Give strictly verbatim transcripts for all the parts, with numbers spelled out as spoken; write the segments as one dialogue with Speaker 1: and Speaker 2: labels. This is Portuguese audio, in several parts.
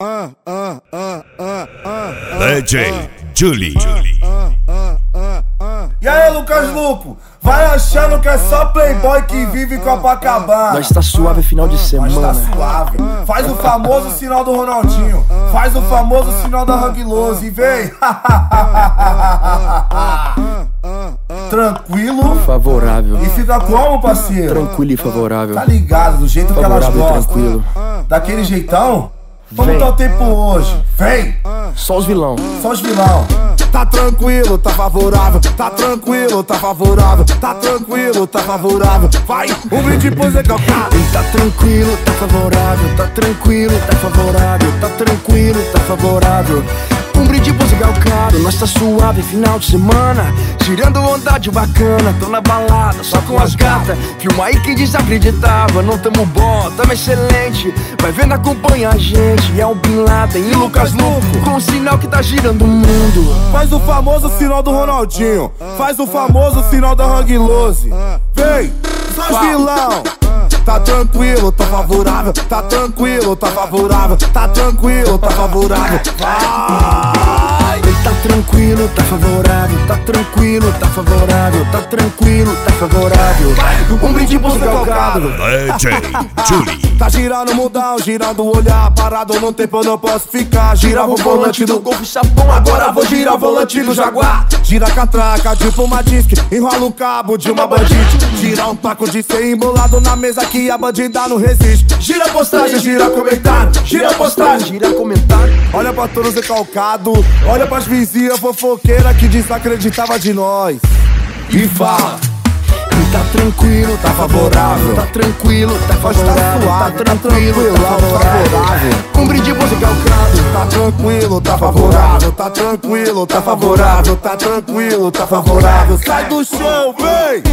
Speaker 1: D J Julie.
Speaker 2: E aí, Lucas Luco? Vai achando que é só playboy que vive Copacabana.
Speaker 3: Nós tá suave final de semana.
Speaker 2: Nós tá suave. Faz o famoso sinal do Ronaldinho. Faz o famoso sinal da Hang Lose e vem. Tranquilo,
Speaker 3: favorável.
Speaker 2: E fica como, parceiro?
Speaker 3: Tranquilo e favorável.
Speaker 2: Tá ligado, do jeito
Speaker 3: favorável
Speaker 2: que elas gostam.
Speaker 3: Tranquilo.
Speaker 2: Daquele jeitão? Como
Speaker 3: Vem.
Speaker 2: tá o tempo hoje? Vem!
Speaker 3: Só os vilão.
Speaker 2: Só os vilão. Tá tranquilo, tá favorável. Tá tranquilo, tá favorável. Tá tranquilo, tá favorável. Vai, um brinde pro Zé Calcado.
Speaker 3: Tá tranquilo, tá favorável. Tá tranquilo, tá favorável. Tá tranquilo, tá favorável. Um brinde pro Zé Calcado. Nós tá suave final de semana, tirando onda de bacana. Tô na balada, só com as gatas. Filma aí quem desacreditava. Não tamo bom, tamo excelente. Vai vendo, acompanha a gente. É o Bin Laden e Lucas Luco, com o sinal que tá girando o mundo.
Speaker 2: Faz o famoso sinal do Ronaldinho. Faz o famoso sinal da Hang Lose. Vem, só vilão. Tá tranquilo, tá favorável. Tá tranquilo, tá favorável. Tá tranquilo, tá favorável. Vai!
Speaker 3: Tá tranquilo, tá favorável. Tá tranquilo, tá favorável. Tá tranquilo, tá favorável. Um brinde pro Zé Calcado.
Speaker 1: D J Julie.
Speaker 2: Tá girando o mundão, girando o olhar. Parado no tempo eu não posso ficar. Girava o volante do Golf Chapão, agora vou girar o volante do Jaguar. Gira a catraca de uma disque, enrola o cabo de uma bandite. Gira um paco de cem embolado na mesa que a bandida não resiste. Gira postagem, gira comentário. Gira postagem,
Speaker 3: gira comentário.
Speaker 2: Olha pra todos recalcado, olha pras vizinhas fofoqueiras que desacreditava de nós. E fala.
Speaker 3: Tá tranquilo, tá favorável. Tá tranquilo, tá favorável. Tá tranquilo, tá favorável. Um brinde pro Zé Calcado.
Speaker 2: Tá tranquilo, tá favorável. Tá tranquilo, tá favorável. Tá tranquilo, tá favorável. Sai do chão, vem!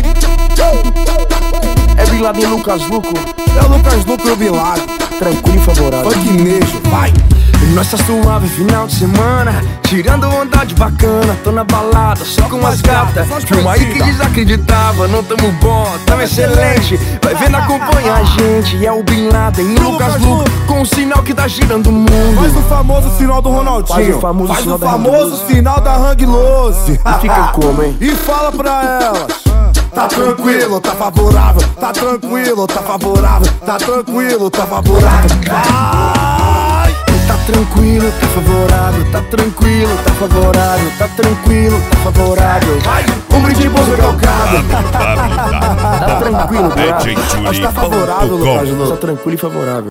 Speaker 3: É Bin Laden e Lucas Luco.
Speaker 2: É o Lucas Luco e o Bin Laden.
Speaker 3: Tranquilo e favorável.
Speaker 2: Funknejo, vai!
Speaker 3: Nós tá suave final de semana, tirando onda de bacana. Tô na balada, só com as gatas. Filma aí que desacreditava. Não tamo bom, tamo excelente. Vai vendo, acompanha a gente. É o Bin Laden e Lucas Luco, com o sinal que tá girando o mundo.
Speaker 2: Faz o famoso sinal do Ronaldinho.
Speaker 3: Faz o famoso,
Speaker 2: Faz
Speaker 3: sinal,
Speaker 2: o
Speaker 3: da
Speaker 2: famoso sinal da Hang Lose.
Speaker 3: E fica como, hein?
Speaker 2: E fala pra elas. Tá tranquilo, tá favorável. Tá tranquilo, tá favorável. Tá tranquilo, tá favorável. Vai!
Speaker 3: Tá tranquilo, tá favorável. Tá tranquilo, tá favorável. Tá tranquilo, tá favorável.
Speaker 2: Vai! Um brinde pro Zé Calcado.
Speaker 3: Tá tranquilo,
Speaker 1: D J Julie.
Speaker 2: Tá favorável, Lucas Luco.
Speaker 3: Tá tranquilo e favorável.